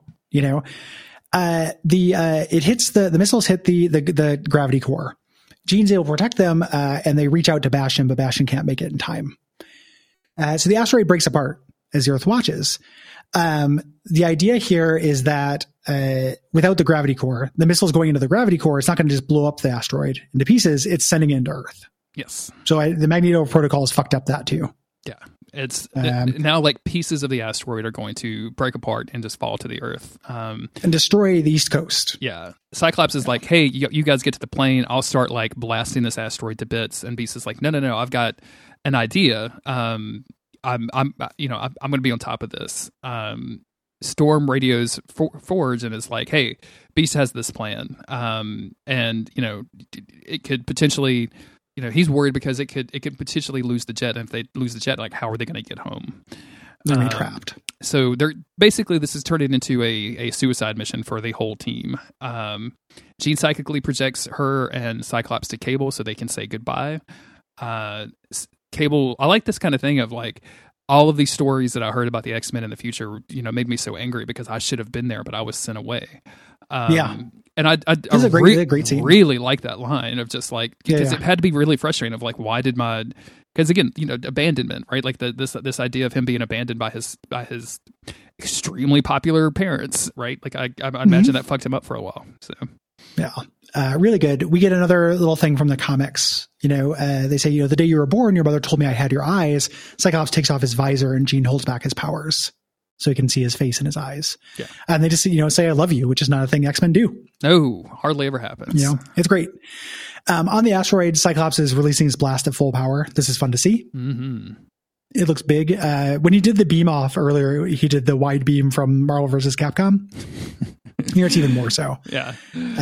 [SPEAKER 2] It hits the missiles hit the gravity core. Jean's able to protect them, and they reach out to Bastion, but Bastion can't make it in time. So the asteroid breaks apart as the Earth watches. The idea here is that without the gravity core, the missiles going into the gravity core, it's not going to just blow up the asteroid into pieces. It's sending it into Earth.
[SPEAKER 1] Yes.
[SPEAKER 2] So the Magneto protocol has fucked up that too.
[SPEAKER 1] Yeah. It's now like pieces of the asteroid are going to break apart and just fall to the Earth.
[SPEAKER 2] And destroy the East Coast.
[SPEAKER 1] Yeah. Cyclops is like, hey, you guys get to the plane. I'll start like blasting this asteroid to bits. And Beast is like, no. I've got an idea. I'm going to be on top of this. Storm radios Forge and is like, hey, Beast has this plan. And it could potentially, he's worried because it could potentially lose the jet. And if they lose the jet, like, how are they going to get home?
[SPEAKER 2] They're going to be trapped.
[SPEAKER 1] So they're basically, this is turning into a suicide mission for the whole team. Jean psychically projects her and Cyclops to Cable so they can say goodbye. Cable, I like this kind of thing of like, all of these stories that I heard about the X-Men in the future, made me so angry because I should have been there, but I was sent away. And I
[SPEAKER 2] great scene.
[SPEAKER 1] Really like that line of just like, because it had to be really frustrating of like, why did because again, abandonment, right? Like this idea of him being abandoned by his extremely popular parents, right? Like I imagine that fucked him up for a while. So
[SPEAKER 2] yeah, really good. We get another little thing from the comics. They say, the day you were born, your mother told me I had your eyes. Cyclops takes off his visor and Jean holds back his powers so he can see his face and his eyes. Yeah. And they just, say, I love you, which is not a thing X-Men do.
[SPEAKER 1] No, hardly ever happens.
[SPEAKER 2] It's great. On the asteroid, Cyclops is releasing his blast at full power. This is fun to see. Mm-hmm. It looks big. When he did the beam off earlier, he did the wide beam from Marvel vs. Capcom. Here it's even more so.
[SPEAKER 1] Yeah.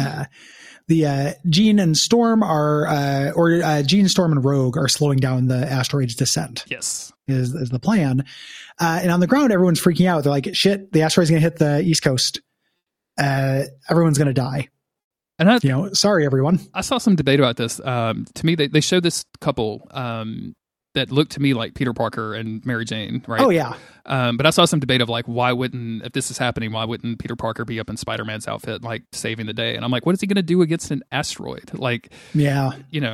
[SPEAKER 2] The Jean and Storm Jean, Storm, and Rogue are slowing down the asteroid's descent.
[SPEAKER 1] Yes.
[SPEAKER 2] Is the plan. And on the ground, everyone's freaking out. They're like, shit, the asteroid's going to hit the East Coast. Everyone's going to die. And sorry, everyone.
[SPEAKER 1] I saw some debate about this. To me, they showed this couple that looked to me like Peter Parker and Mary Jane, right?
[SPEAKER 2] Oh, yeah.
[SPEAKER 1] But I saw some debate of like, if this is happening, why wouldn't Peter Parker be up in Spider-Man's outfit, like saving the day? And I'm like, what is he going to do against an asteroid? Like,
[SPEAKER 2] yeah,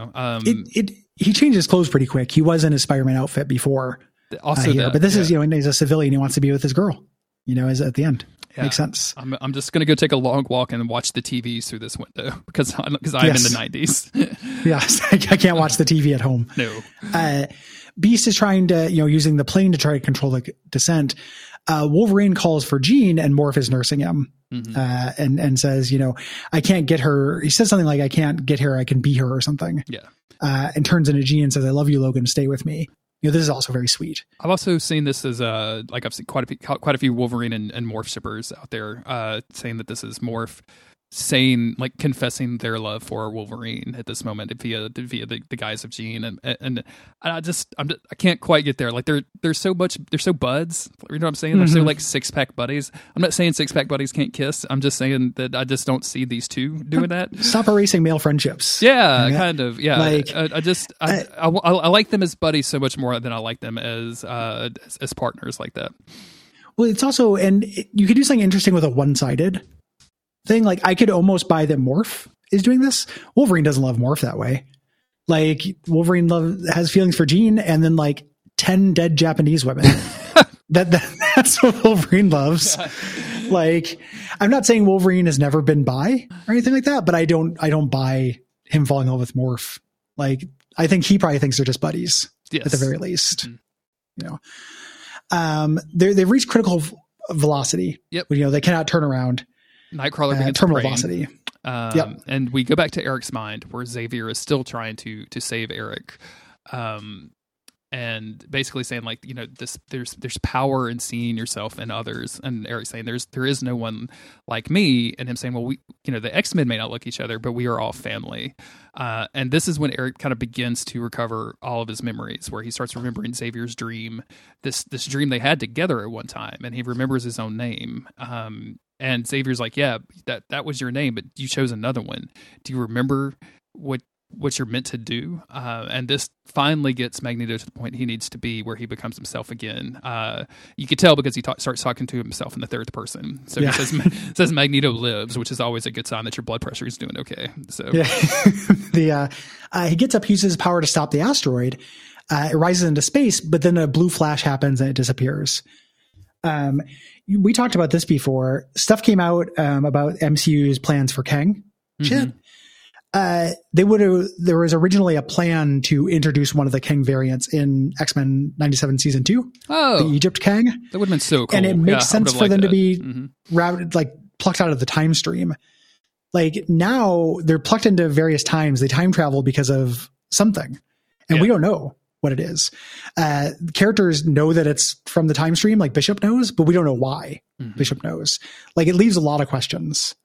[SPEAKER 2] he changed his clothes pretty quick. He was in his Spider-Man outfit before.
[SPEAKER 1] Also,
[SPEAKER 2] but this is, he's a civilian. He wants to be with his girl, is at the end. Yeah. Makes sense.
[SPEAKER 1] I'm just going to go take a long walk and watch the TVs through this window because I'm in the 90s.
[SPEAKER 2] Yes. I can't watch the TV at home.
[SPEAKER 1] No.
[SPEAKER 2] Beast is trying to, using the plane to try to control the descent. Wolverine calls for Jean and Morph is nursing him. Mm-hmm. And says, I can't get her. He says something like, I can't get her. I can be her or something.
[SPEAKER 1] Yeah.
[SPEAKER 2] And turns into Jean and says, I love you, Logan. Stay with me. This is also very sweet.
[SPEAKER 1] I've also seen this as I've seen quite a few Wolverine and Morph shippers out there saying that this is Morph confessing their love for Wolverine at this moment via the guise of Jean, and I can't quite get there. Like they're so buds. You know what I'm saying? They're so like 6-pack buddies. I'm not saying 6-pack buddies can't kiss. I'm just saying that I just don't see these two doing that.
[SPEAKER 2] Stop erasing male friendships.
[SPEAKER 1] Yeah, kind of. Yeah, I like them as buddies so much more than I like them as partners like that.
[SPEAKER 2] Well, it's also, and you could do something interesting with a one-sided thing. Like I could almost buy that Morph is doing this. Wolverine doesn't love Morph that way. Like Wolverine has feelings for Jean and then like 10 dead Japanese women. That's what Wolverine loves. Like I'm not saying Wolverine has never been bi or anything like that, but I don't buy him falling in love with Morph. Like I think he probably thinks they're just buddies at the very least. Mm-hmm. They've reached critical velocity.
[SPEAKER 1] Yep.
[SPEAKER 2] They cannot turn around.
[SPEAKER 1] Nightcrawler begins
[SPEAKER 2] terminal velocity.
[SPEAKER 1] And we go back to Eric's mind where Xavier is still trying to save Eric. And basically saying like, there's power in seeing yourself in others. And Eric saying there is no one like me. And him saying, well, the X-Men may not look each other, but we are all family. And this is when Eric kind of begins to recover all of his memories, where he starts remembering Xavier's dream, this dream they had together at one time. And he remembers his own name. And Xavier's like, yeah, that was your name, but you chose another one. Do you remember what what you're meant to do. And this finally gets Magneto to the point he needs to be, where he becomes himself again. You could tell because he starts talking to himself in the third person. So he says Magneto lives, which is always a good sign that your blood pressure is doing okay. So
[SPEAKER 2] he gets up, uses his power to stop the asteroid. It rises into space, but then a blue flash happens and it disappears. We talked about this before. Stuff came out about MCU's plans for Kang. Shit. There was originally a plan to introduce one of the Kang variants in X-Men 97 season 2.
[SPEAKER 1] Oh,
[SPEAKER 2] the Egypt Kang.
[SPEAKER 1] That would have been so cool.
[SPEAKER 2] And it makes sense for them to be routed, like plucked out of the time stream. Like now they're plucked into various times. They time travel because of something, and we don't know what it is. Characters know that it's from the time stream, like Bishop knows, but we don't know why Bishop knows. Like it leaves a lot of questions.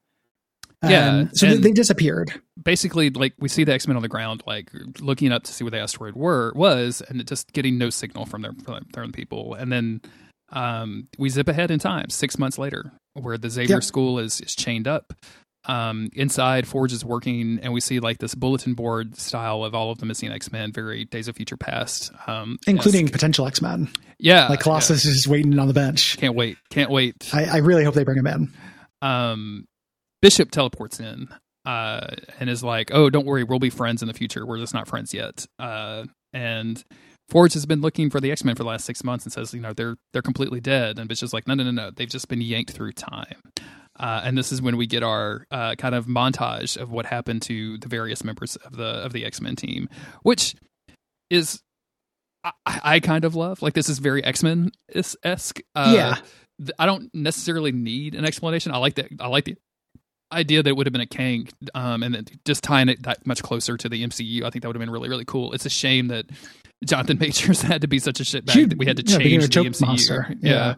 [SPEAKER 2] So they disappeared.
[SPEAKER 1] Basically, like we see the X-Men on the ground, like looking up to see where the asteroid was, and just getting no signal from their own people. And then we zip ahead in time, 6 months later, where the Xavier School is chained up. Inside, Forge is working, and we see like this bulletin board style of all of the missing X-Men, very Days of Future Past,
[SPEAKER 2] including potential X-Men.
[SPEAKER 1] Yeah,
[SPEAKER 2] like Colossus is just waiting on the bench.
[SPEAKER 1] Can't wait.
[SPEAKER 2] I really hope they bring him in.
[SPEAKER 1] Bishop teleports in and is like, "Oh, don't worry, we'll be friends in the future. We're just not friends yet." And Forge has been looking for the X-Men for the last 6 months and says, they're completely dead. And Bishop's like, no, they've just been yanked through time. And this is when we get our kind of montage of what happened to the various members of the X-Men team, which is I kind of love. Like, this is very X-Men-esque. I don't necessarily need an explanation. I like the idea that it would have been a Kang, and then just tying it that much closer to the MCU. I think that would have been really, really cool. It's a shame that Jonathan Majors had to be such a shitbag that we had to change the MCU.
[SPEAKER 2] Monster. Yeah.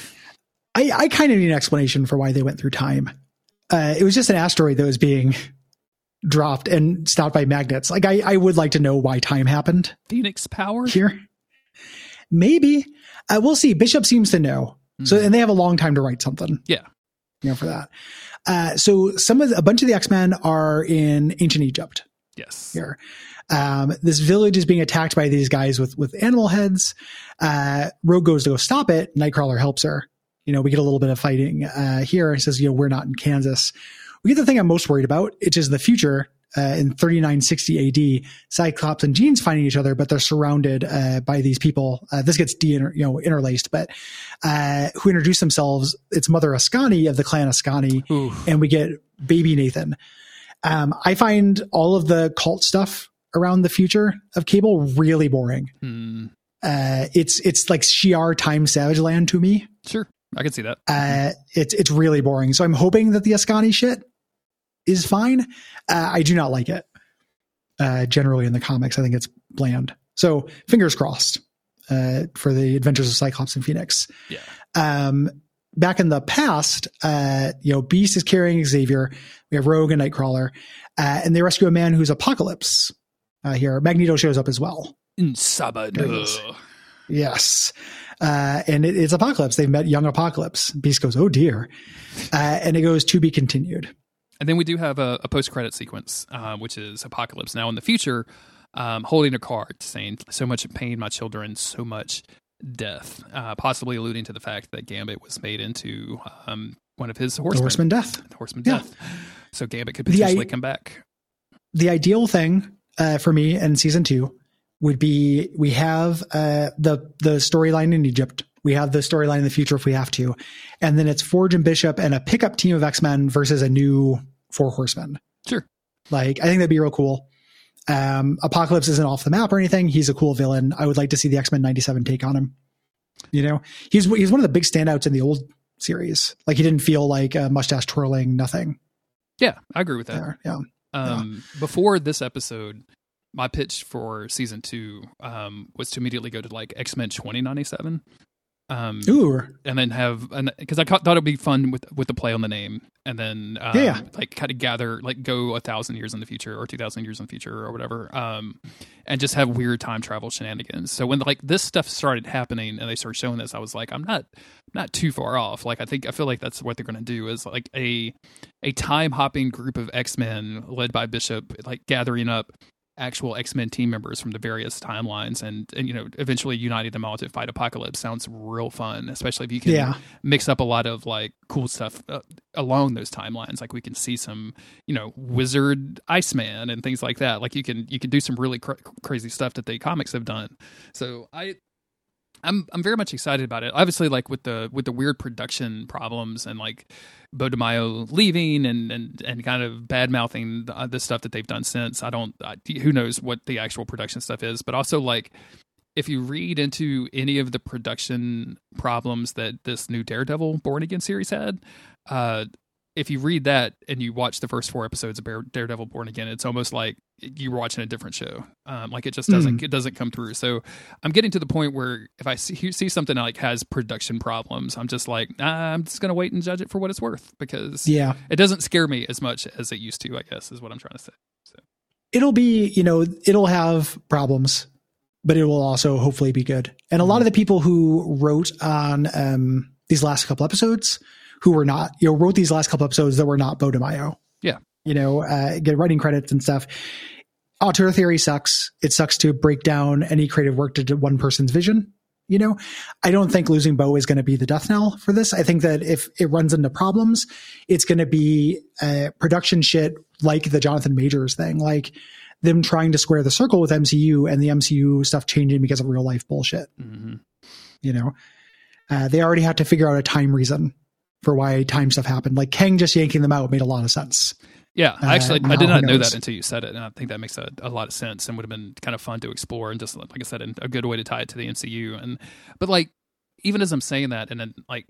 [SPEAKER 2] I kind of need an explanation for why they went through time. It was just an asteroid that was being dropped and stopped by magnets. Like, I would like to know why time happened.
[SPEAKER 1] Phoenix power
[SPEAKER 2] here. Maybe. We'll see. Bishop seems to know. So, and they have a long time to write something.
[SPEAKER 1] Yeah.
[SPEAKER 2] For that. So a bunch of the X-Men are in ancient Egypt.
[SPEAKER 1] Yes.
[SPEAKER 2] Here. This village is being attacked by these guys with animal heads. Rogue goes to go stop it. Nightcrawler helps her. We get a little bit of fighting here. He says, we're not in Kansas. We get the thing I'm most worried about, which is the future. In 3960 AD, Cyclops and Jean's finding each other, but they're surrounded by these people. This gets interlaced, but who introduce themselves. It's Mother Ascani of the clan Ascani, and we get baby Nathan. I find all of the cult stuff around the future of Cable really boring. It's like Shi'ar Time Savage Land to me.
[SPEAKER 1] Sure, I can see that.
[SPEAKER 2] It's really boring. So I'm hoping that the Ascani shit is fine. I do not like it. Generally in the comics, I think it's bland. So fingers crossed for the adventures of Cyclops and Phoenix.
[SPEAKER 1] Yeah.
[SPEAKER 2] Back in the past, Beast is carrying Xavier. We have Rogue and Nightcrawler, and they rescue a man who's Apocalypse. Here, Magneto shows up as well.
[SPEAKER 1] In Sabado.
[SPEAKER 2] Yes. And it's Apocalypse. They've met young Apocalypse. Beast goes, "Oh dear," and it goes to be continued.
[SPEAKER 1] And then we do have a post-credit sequence, which is Apocalypse now in the future, holding a card saying, "So much pain, my children, so much death," possibly alluding to the fact that Gambit was made into one of his horsemen.
[SPEAKER 2] Horseman Death.
[SPEAKER 1] So Gambit could potentially come back.
[SPEAKER 2] The ideal thing for me in season 2 would be we have the storyline in Egypt. We have the storyline in the future if we have to. And then it's Forge and Bishop and a pickup team of X-Men versus a new 4 Horsemen.
[SPEAKER 1] Sure.
[SPEAKER 2] Like, I think that'd be real cool. Apocalypse isn't off the map or anything. He's a cool villain. I would like to see the X-Men 97 take on him. He's one of the big standouts in the old series. Like, he didn't feel like a mustache twirling nothing.
[SPEAKER 1] Yeah, I agree with that.
[SPEAKER 2] Yeah.
[SPEAKER 1] Before this episode, my pitch for season 2 was to immediately go to like X-Men 2097. And then because I thought it'd be fun with the play on the name, and then like kind of gather, like go 1,000 years in the future or 2,000 years in the future or whatever, and just have weird time travel shenanigans. So when like this stuff started happening and they started showing this, I was like, I'm not too far off. Like I feel like that's what they're going to do, is like a time hopping group of X-Men led by Bishop, like gathering up actual X-Men team members from the various timelines and eventually uniting them all to fight Apocalypse sounds real fun, especially if you can mix up a lot of like cool stuff along those timelines. Like we can see some, wizard Iceman and things like that. Like you can do some really crazy stuff that the comics have done. So I'm very much excited about it. Obviously, like with the weird production problems and like Beau DeMaio leaving and kind of bad mouthing the stuff that they've done since. Who knows what the actual production stuff is, but also like if you read into any of the production problems that this new Daredevil Born Again series had, if you read that and you watch the first 4 episodes of Daredevil Born Again, it's almost like you were watching a different show. Like it just doesn't come through. So I'm getting to the point where if I see something that like has production problems, I'm just like, I'm just going to wait and judge it for what it's worth, because it doesn't scare me as much as it used to, I guess, is what I'm trying to say. So
[SPEAKER 2] it'll be, it'll have problems, but it will also hopefully be good. And a lot of the people who wrote on these last couple episodes who were not, wrote these last couple episodes that were not Beau DeMaio.
[SPEAKER 1] Yeah.
[SPEAKER 2] Get writing credits and stuff. Auteur theory sucks. It sucks to break down any creative work to one person's vision. I don't think losing Beau is going to be the death knell for this. I think that if it runs into problems, it's going to be production shit like the Jonathan Majors thing, like them trying to square the circle with MCU and the MCU stuff changing because of real life bullshit.
[SPEAKER 1] Mm-hmm.
[SPEAKER 2] They already have to figure out a time reason for why time stuff happened. Like Kang just yanking them out made a lot of sense.
[SPEAKER 1] Yeah, actually, I did not know that until you said it, and I think that makes a lot of sense and would have been kind of fun to explore, and just like I said, a good way to tie it to the MCU. But like, even as I'm saying that, and then like,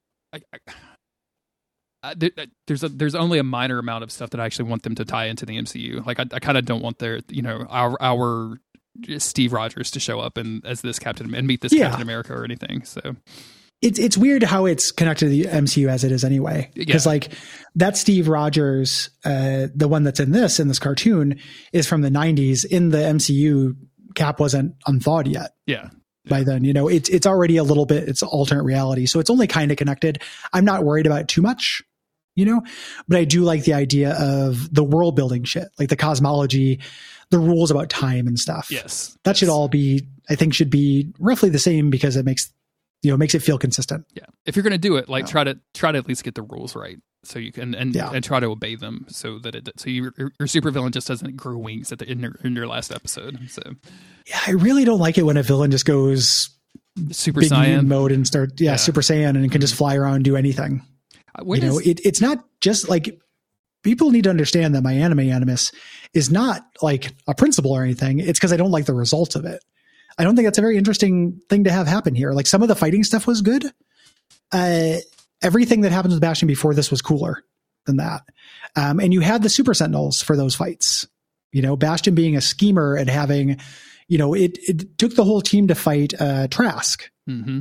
[SPEAKER 1] there's only a minor amount of stuff that I actually want them to tie into the MCU. Like, I kind of don't want their our Steve Rogers to show up and as this Captain and meet this Captain America or anything. So.
[SPEAKER 2] It's weird how it's connected to the MCU as it is anyway. Because like that Steve Rogers, the one that's in this cartoon is from the 90s. In the MCU, Cap wasn't unthawed yet.
[SPEAKER 1] Yeah.
[SPEAKER 2] By then, it's already a little bit, it's alternate reality. So it's only kind of connected. I'm not worried about it too much, but I do like the idea of the world building shit, like the cosmology, the rules about time and stuff.
[SPEAKER 1] Yes.
[SPEAKER 2] That should all be, I think should be roughly the same because it makes it feel consistent.
[SPEAKER 1] Yeah. If you're going to do it, like try to at least get the rules right, so you can and try to obey them, so that your supervillain just doesn't grow wings in your last episode. So
[SPEAKER 2] yeah, I really don't like it when a villain just goes
[SPEAKER 1] Super Saiyan
[SPEAKER 2] mode and start Super Saiyan and can just fly around and do anything. It's not just like, people need to understand that my anime animus is not like a principle or anything. It's because I don't like the results of it. I don't think that's a very interesting thing to have happen here. Like some of the fighting stuff was good. Everything that happens with Bastion before this was cooler than that. And you had the Super Sentinels for those fights. Bastion being a schemer and having, it took the whole team to fight Trask.
[SPEAKER 1] Mm-hmm.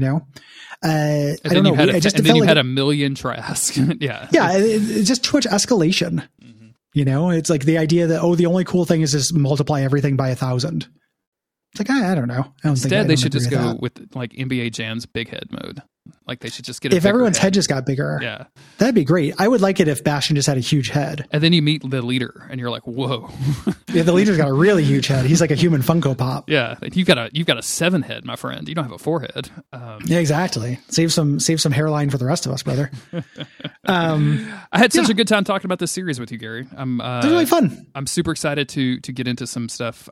[SPEAKER 2] I don't know.
[SPEAKER 1] You had a million Trask. Yeah.
[SPEAKER 2] Yeah. It's just too much escalation. Mm-hmm. It's like the idea that, the only cool thing is just multiply everything by 1,000. It's like, I don't know.
[SPEAKER 1] Instead, they should just go with like NBA Jam's big head mode. Like they should just get
[SPEAKER 2] if everyone's head just got bigger. That'd be great. I would like it if Bastion just had a huge head.
[SPEAKER 1] And then you meet the leader and you're like, whoa.
[SPEAKER 2] Yeah, the leader's got a really huge head. He's like a human Funko Pop.
[SPEAKER 1] Yeah. You've got a 7 head, my friend. You don't have a 4 head.
[SPEAKER 2] Yeah, exactly. Save some hairline for the rest of us, brother.
[SPEAKER 1] I had such a good time talking about this series with you, Gary.
[SPEAKER 2] It was really fun.
[SPEAKER 1] I'm super excited to get into some stuff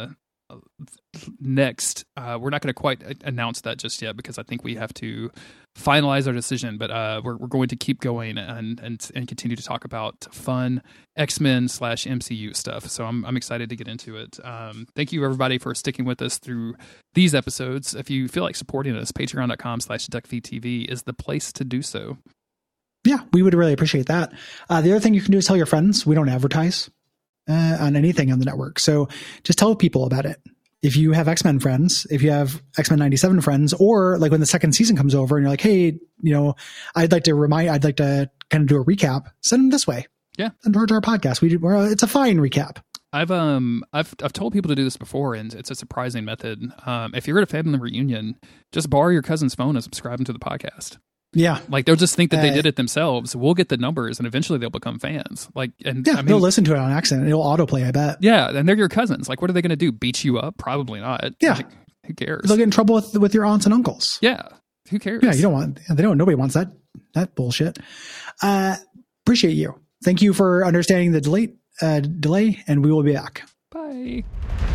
[SPEAKER 1] next. We're not going to quite announce that just yet because I think we have to finalize our decision, but we're going to keep going and continue to talk about fun X-Men / MCU stuff. So I'm excited to get into it. Thank you everybody for sticking with us through these episodes. If you feel like supporting us, patreon.com/duckfeedtv is the place to do so.
[SPEAKER 2] Yeah, we would really appreciate that. The other thing you can do is tell your friends. We don't advertise on anything on the network. So just tell people about it. If you have X-Men friends, if you have X-Men 97 friends, or like when the second season comes over and you're like, hey, I'd like to kind of do a recap, send them this way.
[SPEAKER 1] Yeah.
[SPEAKER 2] And towards our podcast. It's a fine recap.
[SPEAKER 1] I've told people to do this before, and it's a surprising method. If you're at a family reunion, just borrow your cousin's phone and subscribe them to the podcast.
[SPEAKER 2] Yeah.
[SPEAKER 1] Like they'll just think that they did it themselves. We'll get the numbers and eventually they'll become fans. Like, and
[SPEAKER 2] yeah, they'll listen to it on accident. It'll autoplay, I bet.
[SPEAKER 1] Yeah. And they're your cousins. Like, what are they going to do? Beat you up? Probably not.
[SPEAKER 2] Yeah.
[SPEAKER 1] Like, who cares?
[SPEAKER 2] They'll get in trouble with your aunts and uncles.
[SPEAKER 1] Yeah. Who cares?
[SPEAKER 2] Yeah. Nobody wants that bullshit. Appreciate you. Thank you for understanding the delay, and we will be back.
[SPEAKER 1] Bye.